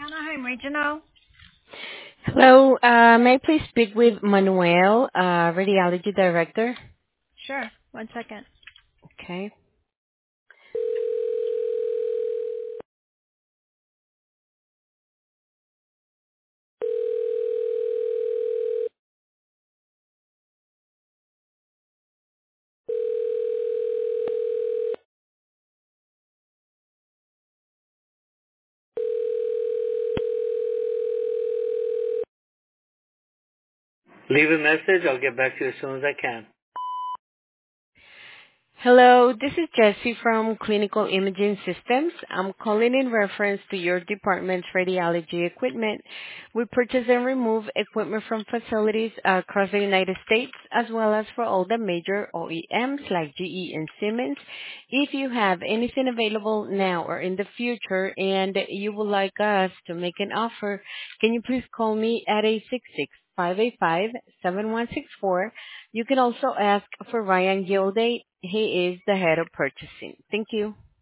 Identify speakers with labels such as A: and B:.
A: Anaheim Regional.
B: Hello, may I please speak with Manuel, Radiology Director?
A: Sure. 1 second.
B: Okay.
C: Leave a message. I'll get back to you as soon as I can.
B: Hello, this is Jessie from Clinical Imaging Systems. I'm calling in reference to your department's radiology equipment. We purchase and remove equipment from facilities across the United States, as well as for all the major OEMs like GE and Siemens. If you have anything available now or in the future and you would like us to make an offer, can you please call me at 866-585-7164. You can also ask for Ryan Gilday. He is the head of purchasing. Thank you.